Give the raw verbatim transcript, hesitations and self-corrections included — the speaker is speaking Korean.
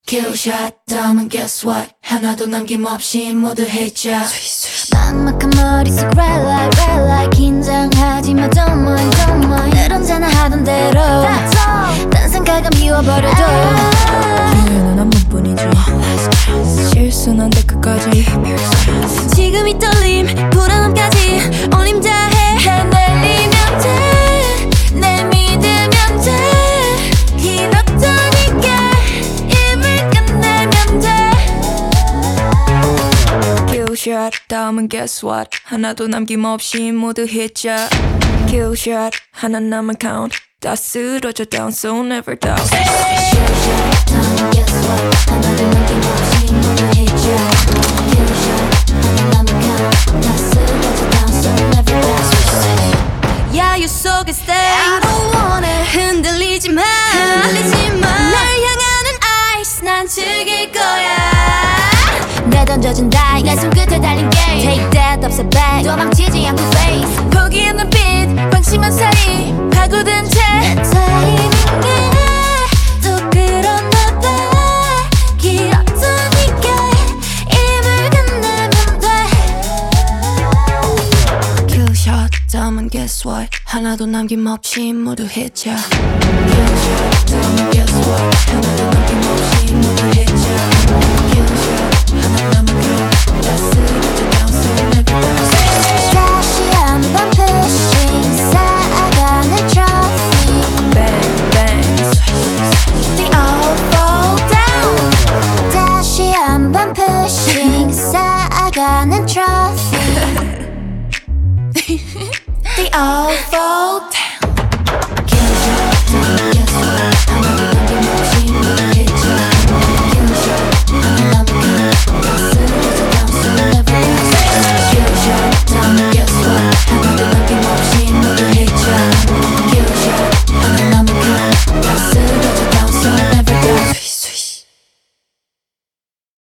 Killshot 다음은 guess what 하나도 남김없이 모두 해줘 막막한 머릿속 red light red light 긴장하지마 don't mind don't mind 늘 언제나 하던 대로 딴 생각은 미워버려도 기회는 한 번뿐이지 실수는 안돼 끝까지 지금 이 떨림 불안함까지 올림 다해 해내리면 돼내 믿으면 돼 이렇다니까 입을 끝내면 돼 Killshot 다음은 guess what 하나도 남김없이 모두 해줘 Killshot 하나 남은 count 다 쓰러져 down so never doubt Killshot 다음은 guess what 하나도 남김없이 모두 해줘 Killshot 하나 남은 count 다 쓰러져 down so never doubt 야유 속에 stay I don't want it 흔들리지 마 흔들리지 마 날 향하는 ice 난 즐길 거야 내 던져준 다이 내 손끝에 달린 game Take that 없어 back 도망치지 않고 face 포기한 눈빛 방심한 사이 파고든 채 내 타이밍에 또 그렇나 봐 길었으니까 입을 끝내면 돼 Killshot 다음은 guess what 하나도 남김없이 모두 해줘 Killshot 다음은 guess what 하나도 남김없이